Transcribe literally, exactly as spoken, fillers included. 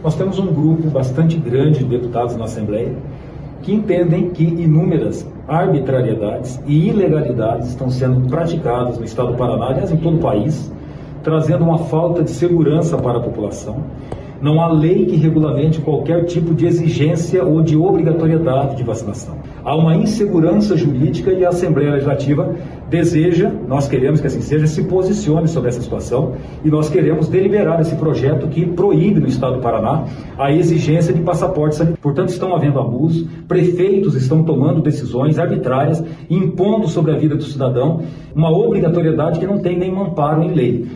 Nós temos um grupo bastante grande de deputados na Assembleia que entendem que inúmeras arbitrariedades e ilegalidades estão sendo praticadas no estado do Paraná, aliás, em todo o país, trazendo uma falta de segurança para a população. Não há lei que regulamente qualquer tipo de exigência ou de obrigatoriedade de vacinação. Há uma insegurança jurídica e a Assembleia Legislativa deseja, nós queremos que assim seja, se posicione sobre essa situação e nós queremos deliberar esse projeto que proíbe no estado do Paraná a exigência de passaporte sanitário. Portanto, estão havendo abusos, prefeitos estão tomando decisões arbitrárias, impondo sobre a vida do cidadão uma obrigatoriedade que não tem nenhum amparo em lei.